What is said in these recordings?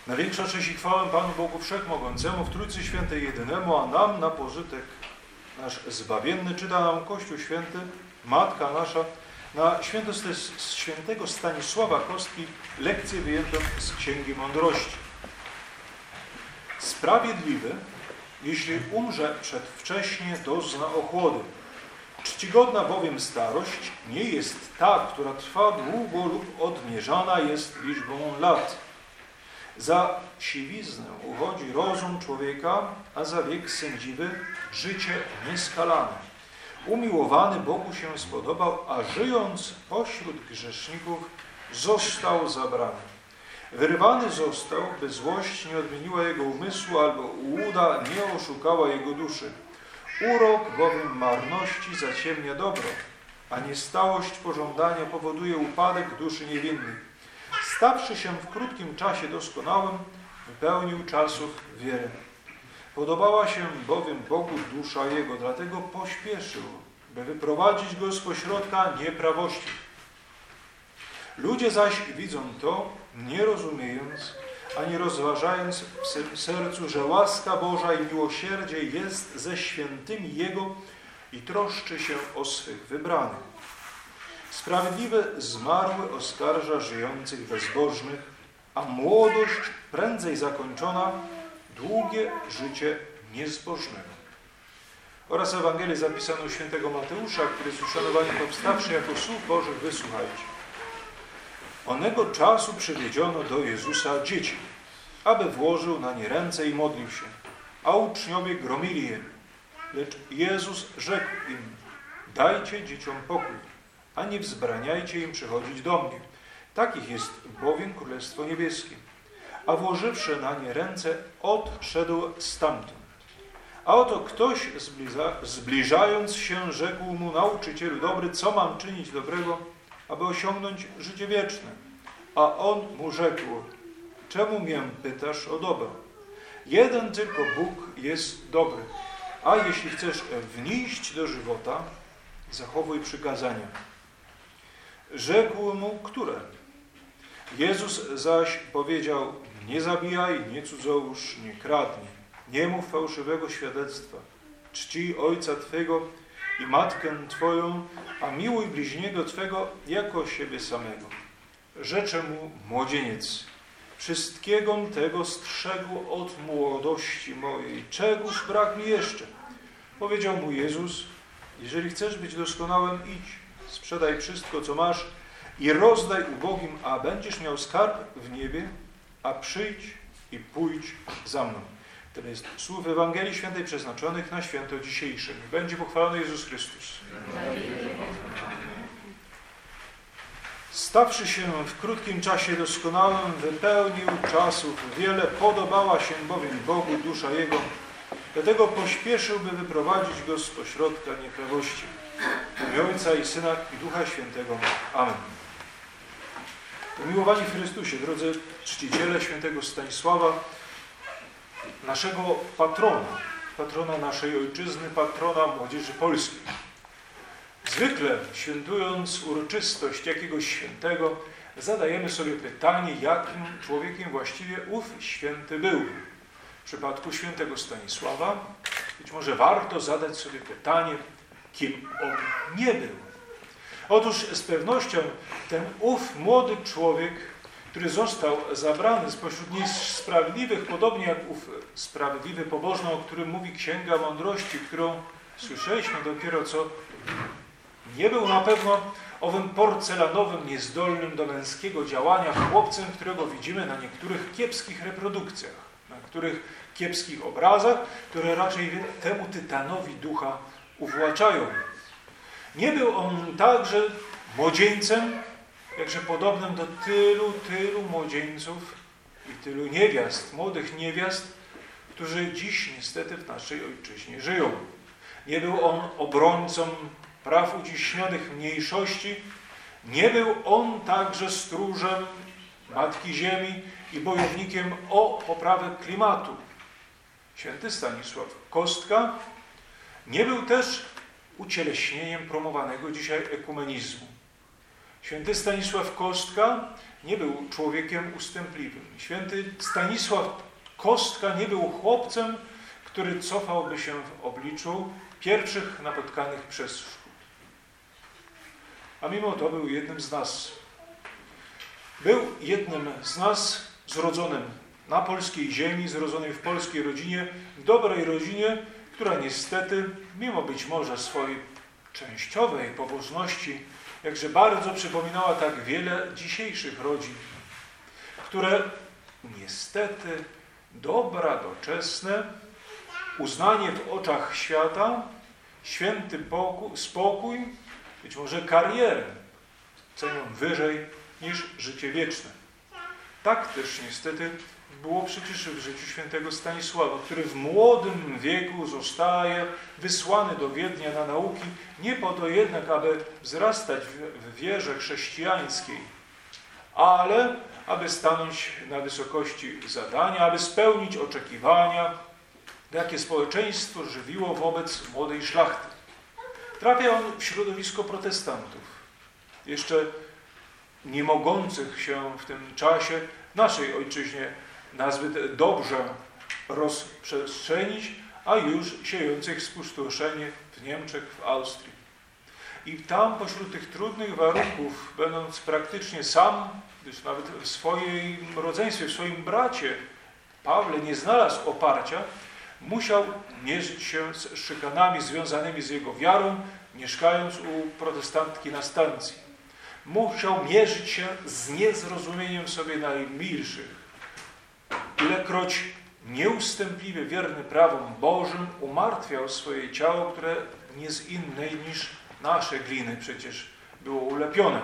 Największa cześć i chwałę Panu Bogu Wszechmogącemu, w Trójcy Świętej Jedynemu, a nam na pożytek nasz zbawienny czyta nam Kościół Święty, Matka nasza, na świętego Stanisława Kostki lekcję wyjętą z Księgi Mądrości. Sprawiedliwy, jeśli umrze przedwcześnie, dozna ochłody. Czcigodna bowiem starość nie jest ta, która trwa długo lub odmierzana jest liczbą lat. Za siwiznę uchodzi rozum człowieka, a za wiek sędziwy życie nieskalane. Umiłowany Bogu się spodobał, a żyjąc pośród grzeszników został zabrany. Wyrwany został, by złość nie odmieniła jego umysłu, albo łuda nie oszukała jego duszy. Urok bowiem marności zaciemnia dobro, a niestałość pożądania powoduje upadek duszy niewinnych. Stawszy się w krótkim czasie doskonałym, wypełnił czasów wiele. Podobała się bowiem Bogu dusza jego, dlatego pośpieszył, by wyprowadzić go z pośrodka nieprawości. Ludzie zaś widzą to, nie rozumiejąc, ani rozważając w sercu, że łaska Boża i miłosierdzie jest ze świętymi Jego i troszczy się o swych wybranych. Sprawiedliwy zmarły oskarża żyjących bezbożnych, a młodość prędzej zakończona, długie życie niezbożnego. Oraz Ewangelię zapisaną świętego Mateusza, który jest uszanowany powstawszy jako słów Bożych, wysłuchajcie. Onego czasu przywiedziono do Jezusa dzieci, aby włożył na nie ręce i modlił się, a uczniowie gromili je. Lecz Jezus rzekł im, dajcie dzieciom pokój, a nie wzbraniajcie im przychodzić do mnie. Takich jest bowiem Królestwo Niebieskie. A włożywszy na nie ręce, odszedł stamtąd. A oto ktoś zbliżając się rzekł mu, nauczycielu dobry, co mam czynić dobrego, aby osiągnąć życie wieczne? A on mu rzekł, czemu mię pytasz o dobro? Jeden tylko Bóg jest dobry, a jeśli chcesz wnieść do żywota, zachowuj przykazania. Rzekł mu, które? Jezus zaś powiedział, nie zabijaj, nie cudzołóż, nie kradnij, nie mów fałszywego świadectwa, czcij ojca twego i matkę twoją, a miłuj bliźniego twego jako siebie samego. Rzecze mu młodzieniec, wszystkiego tego strzegł od młodości mojej, czegoż brak mi jeszcze? Powiedział mu Jezus, jeżeli chcesz być doskonałym, idź, sprzedaj wszystko, co masz i rozdaj ubogim, a będziesz miał skarb w niebie, a przyjdź i pójdź za mną. Tyle jest słów Ewangelii Świętej przeznaczonych na święto dzisiejsze. Będzie pochwalony Jezus Chrystus. Stawszy się w krótkim czasie doskonałym, wypełnił czasów wiele, podobała się bowiem Bogu dusza Jego, dlatego pośpieszył, by wyprowadzić go z pośrodka nieprawości. W imię Ojca i Syna i Ducha Świętego. Amen. Umiłowani w Chrystusie, drodzy czciciele świętego Stanisława, naszego patrona naszej ojczyzny, patrona młodzieży polskiej. Zwykle, świętując uroczystość jakiegoś świętego, zadajemy sobie pytanie, jakim człowiekiem właściwie ów święty był. W przypadku świętego Stanisława być może warto zadać sobie pytanie, kim on nie był. Otóż z pewnością ten ów młody człowiek, który został zabrany spośród niesprawiedliwych, podobnie jak ów sprawiedliwy pobożny, o którym mówi Księga Mądrości, którą słyszeliśmy dopiero co, nie był na pewno owym porcelanowym, niezdolnym do męskiego działania chłopcem, którego widzimy na niektórych kiepskich reprodukcjach, na których kiepskich obrazach, które raczej temu tytanowi ducha uwłaczają. Nie był on także młodzieńcem, jakże podobnym do tylu młodzieńców i tylu niewiast, młodych niewiast, którzy dziś niestety w naszej ojczyźnie żyją. Nie był on obrońcą praw uciśnionych mniejszości, nie był on także stróżem Matki Ziemi i bojownikiem o poprawę klimatu. Święty Stanisław Kostka nie był też ucieleśnieniem promowanego dzisiaj ekumenizmu. Święty Stanisław Kostka nie był człowiekiem ustępliwym. Święty Stanisław Kostka nie był chłopcem, który cofałby się w obliczu pierwszych napotkanych przez szkód. A mimo to był jednym z nas. Był jednym z nas zrodzonym na polskiej ziemi, zrodzonym w polskiej rodzinie, w dobrej rodzinie, która niestety, mimo być może swojej częściowej pobożności, jakże bardzo przypominała tak wiele dzisiejszych rodzin, które niestety dobra, doczesne, uznanie w oczach świata, święty spokój, być może karierę cenią wyżej niż życie wieczne. Tak też niestety było przecież w życiu świętego Stanisława, który w młodym wieku zostaje wysłany do Wiednia na nauki, nie po to jednak, aby wzrastać w wierze chrześcijańskiej, ale aby stanąć na wysokości zadania, aby spełnić oczekiwania, jakie społeczeństwo żywiło wobec młodej szlachty. Trafia on w środowisko protestantów, jeszcze nie mogących się w tym czasie w naszej ojczyźnie nazbyt dobrze rozprzestrzenić, a już siejących spustoszenie w Niemczech, w Austrii. I tam pośród tych trudnych warunków, będąc praktycznie sam, gdyż nawet w swoim rodzeństwie, w swoim bracie Pawle nie znalazł oparcia, musiał mierzyć się z szykanami związanymi z jego wiarą, mieszkając u protestantki na stacji. Musiał mierzyć się z niezrozumieniem sobie najmilszych. Ilekroć nieustępliwie wierny prawom Bożym umartwiał swoje ciało, które nie z innej niż nasze gliny przecież było ulepione.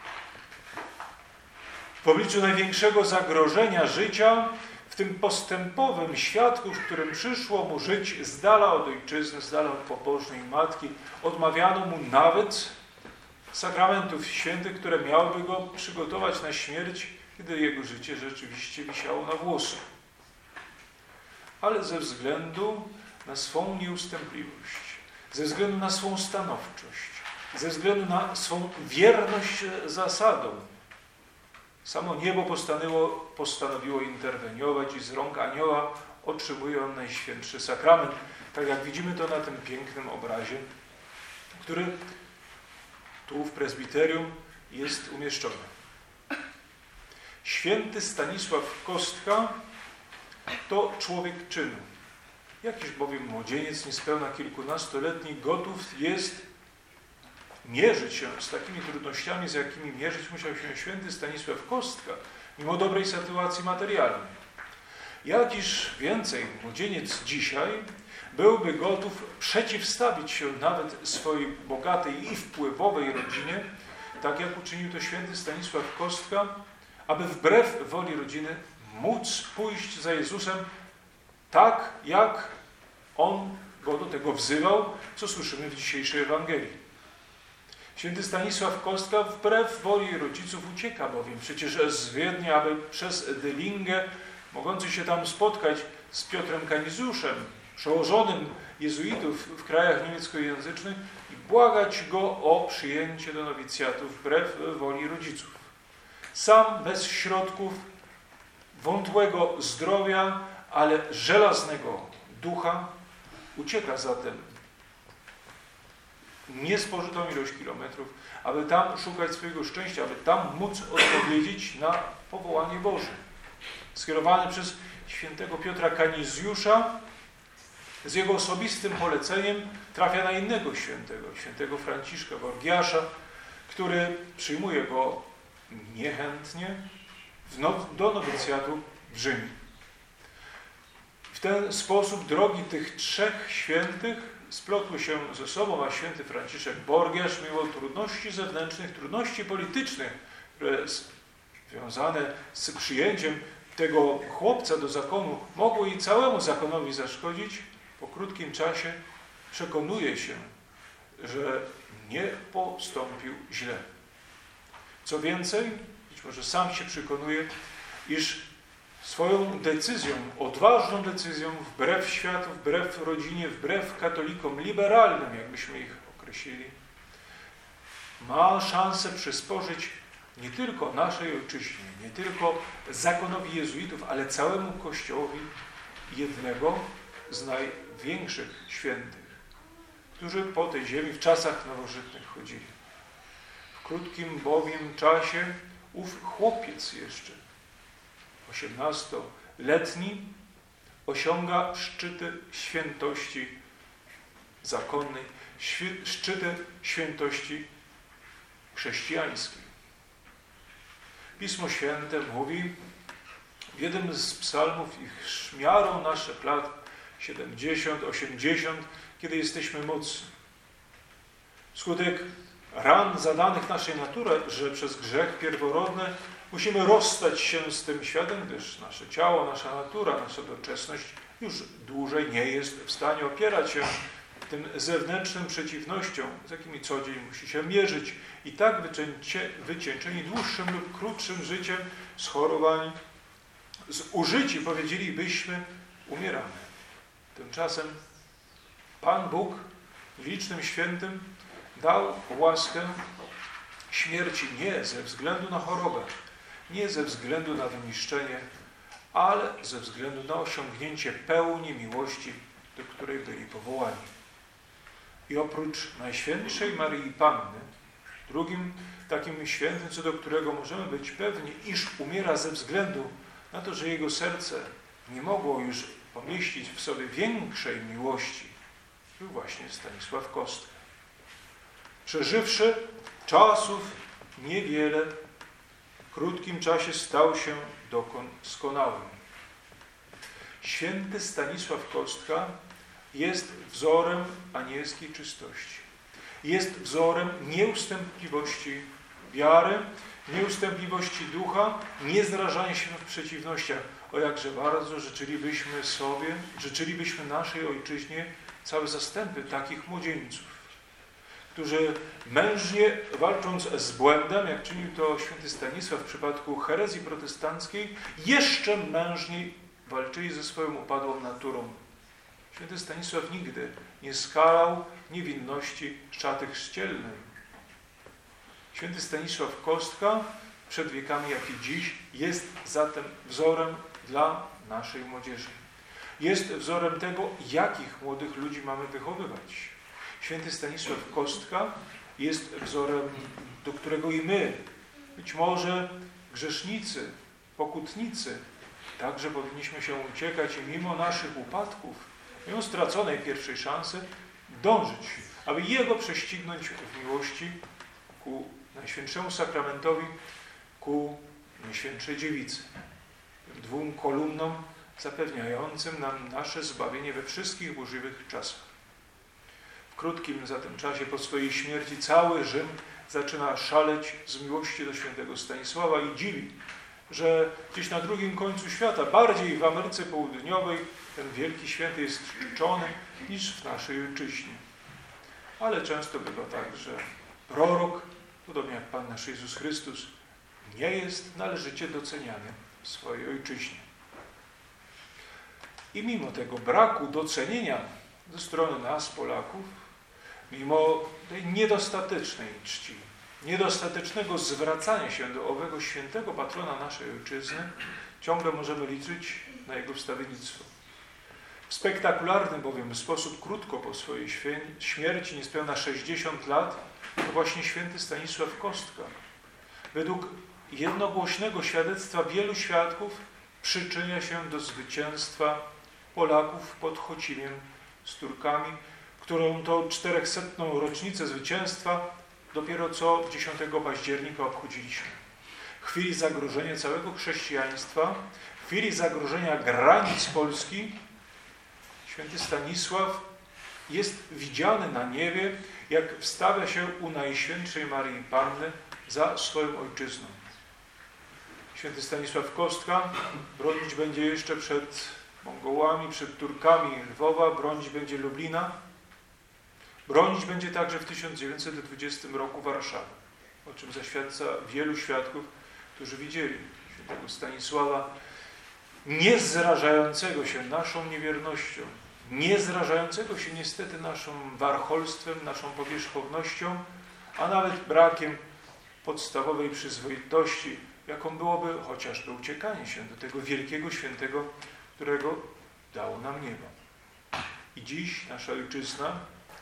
W obliczu największego zagrożenia życia, w tym postępowym świadku, w którym przyszło mu żyć z dala od ojczyzny, z dala od pobożnej matki, odmawiano mu nawet sakramentów świętych, które miałyby go przygotować na śmierć, gdy jego życie rzeczywiście wisiało na włosach. Ale ze względu na swą nieustępliwość, ze względu na swą stanowczość, ze względu na swą wierność zasadom, samo niebo postanowiło interweniować i z rąk anioła otrzymuje on Najświętszy Sakrament. Tak jak widzimy to na tym pięknym obrazie, który tu w prezbiterium jest umieszczony. Święty Stanisław Kostka to człowiek czynu. Jakiż bowiem młodzieniec niespełna kilkunastoletni gotów jest mierzyć się z takimi trudnościami, z jakimi mierzyć musiał się święty Stanisław Kostka, mimo dobrej sytuacji materialnej. Jakiż więcej młodzieniec dzisiaj byłby gotów przeciwstawić się nawet swojej bogatej i wpływowej rodzinie, tak jak uczynił to święty Stanisław Kostka, aby wbrew woli rodziny móc pójść za Jezusem tak, jak On go do tego wzywał, co słyszymy w dzisiejszej Ewangelii. Święty Stanisław Kostka wbrew woli rodziców ucieka bowiem przecież z Wiednia, aby przez Dylingę, mogący się tam spotkać z Piotrem Kanizuszem, przełożonym jezuitów w krajach niemieckojęzycznych i błagać go o przyjęcie do nowicjatu wbrew woli rodziców. Sam bez środków, wątłego zdrowia, ale żelaznego ducha, ucieka zatem niespożytą ilość kilometrów, aby tam szukać swojego szczęścia, aby tam móc odpowiedzieć na powołanie Boże. Skierowany przez świętego Piotra Kanizjusza, z jego osobistym poleceniem trafia na innego świętego Franciszka Borgiasza, który przyjmuje go niechętnie do nowicjatu w Rzymie. W ten sposób drogi tych trzech świętych splotły się ze sobą, a święty Franciszek Borgiasz, mimo trudności zewnętrznych, trudności politycznych, które związane z przyjęciem tego chłopca do zakonu mogły i całemu zakonowi zaszkodzić, po krótkim czasie przekonuje się, że nie postąpił źle. Co więcej, być może sam się przekonuje, iż swoją decyzją, odważną decyzją, wbrew światu, wbrew rodzinie, wbrew katolikom liberalnym, jakbyśmy ich określili, ma szansę przysporzyć nie tylko naszej ojczyźnie, nie tylko zakonowi jezuitów, ale całemu Kościołowi jednego z największych świętych, którzy po tej ziemi w czasach nowożytnych chodzili. W krótkim bowiem czasie ów chłopiec jeszcze, 18-letni, osiąga szczyty świętości zakonnej, szczyty świętości chrześcijańskiej. Pismo Święte mówi w jednym z psalmów, iż miarą naszych lat 70, 80, kiedy jesteśmy mocni. Wskutek ran zadanych naszej naturze, że przez grzech pierworodny musimy rozstać się z tym światem, gdyż nasze ciało, nasza natura, nasza doczesność już dłużej nie jest w stanie opierać się tym zewnętrznym przeciwnościom, z jakimi co dzień musi się mierzyć. I tak wycieńczeni dłuższym lub krótszym życiem, schorowani, zużyci, powiedzielibyśmy, umieramy. Tymczasem Pan Bóg licznym świętym dał łaskę śmierci nie ze względu na chorobę, nie ze względu na wyniszczenie, ale ze względu na osiągnięcie pełni miłości, do której byli powołani. I oprócz Najświętszej Maryi Panny, drugim takim świętym, co do którego możemy być pewni, iż umiera ze względu na to, że jego serce nie mogło już pomieścić w sobie większej miłości, był właśnie Stanisław Kostka. Przeżywszy czasów niewiele, w krótkim czasie stał się doskonałym. Święty Stanisław Kostka jest wzorem anielskiej czystości. Jest wzorem nieustępliwości wiary, nieustępliwości ducha, niezrażania się w przeciwnościach. O jakże bardzo życzylibyśmy naszej ojczyźnie całe zastępy takich młodzieńców, którzy mężnie walcząc z błędem, jak czynił to święty Stanisław w przypadku herezji protestanckiej, jeszcze mężniej walczyli ze swoją upadłą naturą. Święty Stanisław nigdy nie skalał niewinności szaty chrzcielnej. Święty Stanisław Kostka przed wiekami, jak i dziś, jest zatem wzorem dla naszej młodzieży. Jest wzorem tego, jakich młodych ludzi mamy wychowywać. Święty Stanisław Kostka jest wzorem, do którego i my, być może grzesznicy, pokutnicy, także powinniśmy się uciekać i mimo naszych upadków, mimo straconej pierwszej szansy, dążyć, aby Jego prześcignąć w miłości ku Najświętszemu Sakramentowi, ku Najświętszej Dziewicy. Tym dwóm kolumnom zapewniającym nam nasze zbawienie we wszystkich burzliwych czasach. W krótkim zatem czasie po swojej śmierci cały Rzym zaczyna szaleć z miłości do świętego Stanisława i dziwi, że gdzieś na drugim końcu świata, bardziej w Ameryce Południowej, ten wielki święty jest czczony niż w naszej ojczyźnie. Ale często bywa tak, że prorok, podobnie jak Pan nasz Jezus Chrystus, nie jest należycie doceniany w swojej ojczyźnie. I mimo tego braku docenienia ze strony nas, Polaków, mimo tej niedostatecznej czci, niedostatecznego zwracania się do owego świętego patrona naszej ojczyzny, ciągle możemy liczyć na jego wstawiennictwo. W spektakularny bowiem sposób, krótko po swojej śmierci, niespełna 60 lat, to właśnie święty Stanisław Kostka, według jednogłośnego świadectwa wielu świadków, przyczynia się do zwycięstwa Polaków pod Chocimiem z Turkami, którą to 400. rocznicę zwycięstwa dopiero co 10 października obchodziliśmy. W chwili zagrożenia całego chrześcijaństwa, w chwili zagrożenia granic Polski, święty Stanisław jest widziany na niebie, jak wstawia się u Najświętszej Maryi Panny za swoją ojczyzną. Święty Stanisław Kostka bronić będzie jeszcze przed Mongołami, przed Turkami Lwowa, bronić będzie Lublina, bronić będzie także w 1920 roku Warszawy, o czym zaświadcza wielu świadków, którzy widzieli świętego Stanisława, nie zrażającego się naszą niewiernością, nie zrażającego się niestety naszym warcholstwem, naszą powierzchownością, a nawet brakiem podstawowej przyzwoitości, jaką byłoby chociażby uciekanie się do tego wielkiego świętego, którego dało nam niebo. I dziś nasza ojczyzna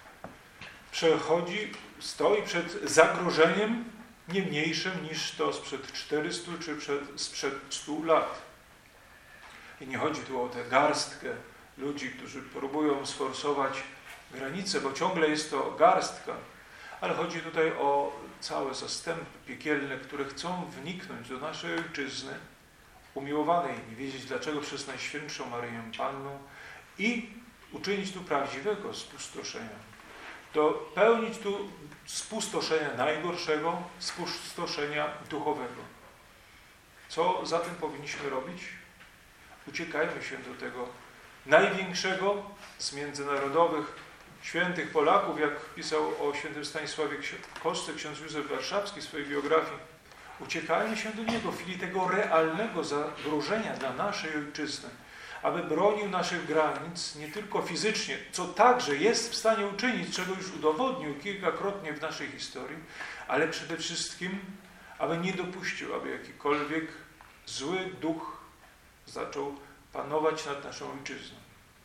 stoi przed zagrożeniem nie mniejszym niż to sprzed 400 czy sprzed 100 lat. I nie chodzi tu o tę garstkę ludzi, którzy próbują sforsować granice, bo ciągle jest to garstka, ale chodzi tutaj o całe zastępy piekielne, które chcą wniknąć do naszej ojczyzny, umiłowanej, nie wiedzieć dlaczego przez Najświętszą Maryję Panną i uczynić tu prawdziwego spustoszenia. Dopełnić tu spustoszenia najgorszego, spustoszenia duchowego. Co zatem powinniśmy robić? Uciekajmy się do tego największego z międzynarodowych świętych Polaków, jak pisał o świętym Stanisławie Kostce ksiądz Józef Warszawski w swojej biografii. Uciekajmy się do niego w chwili tego realnego zagrożenia dla naszej ojczyzny, aby bronił naszych granic nie tylko fizycznie, co także jest w stanie uczynić, czego już udowodnił kilkakrotnie w naszej historii, ale przede wszystkim, aby nie dopuścił, aby jakikolwiek zły duch zaczął panować nad naszą ojczyzną.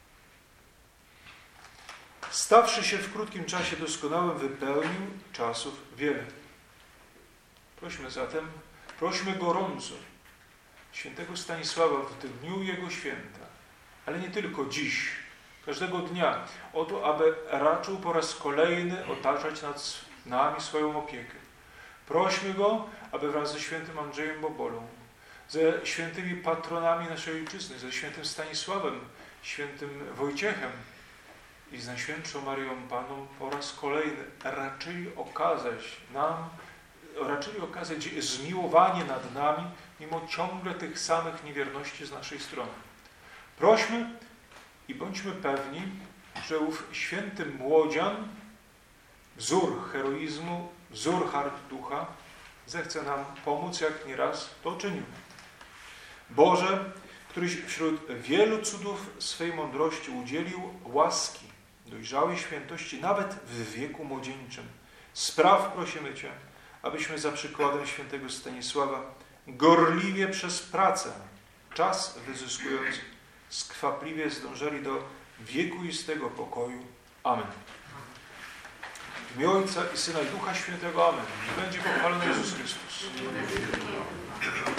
Stawszy się w krótkim czasie doskonałym, wypełnił czasów wiele. Prośmy gorąco świętego Stanisława w dniu jego święta, ale nie tylko dziś, każdego dnia, o to, aby raczył po raz kolejny otaczać nad nami swoją opiekę. Prośmy go, aby wraz ze świętym Andrzejem Bobolą, ze świętymi patronami naszej ojczyzny, ze świętym Stanisławem, świętym Wojciechem i z Najświętszą Maryją Panną po raz kolejny raczyli okazać zmiłowanie nad nami, mimo ciągle tych samych niewierności z naszej strony. Prośmy i bądźmy pewni, że ów święty młodzian, wzór heroizmu, wzór hart ducha, zechce nam pomóc, jak nieraz to czynił. Boże, któryś wśród wielu cudów swej mądrości udzielił łaski, dojrzałej świętości, nawet w wieku młodzieńczym, spraw, prosimy Cię, abyśmy za przykładem świętego Stanisława gorliwie przez pracę, czas wyzyskując, skwapliwie zdążeli do wiekuistego pokoju. Amen. W imię Ojca i Syna i Ducha Świętego. Amen. Będzie pochwalony Jezus Chrystus.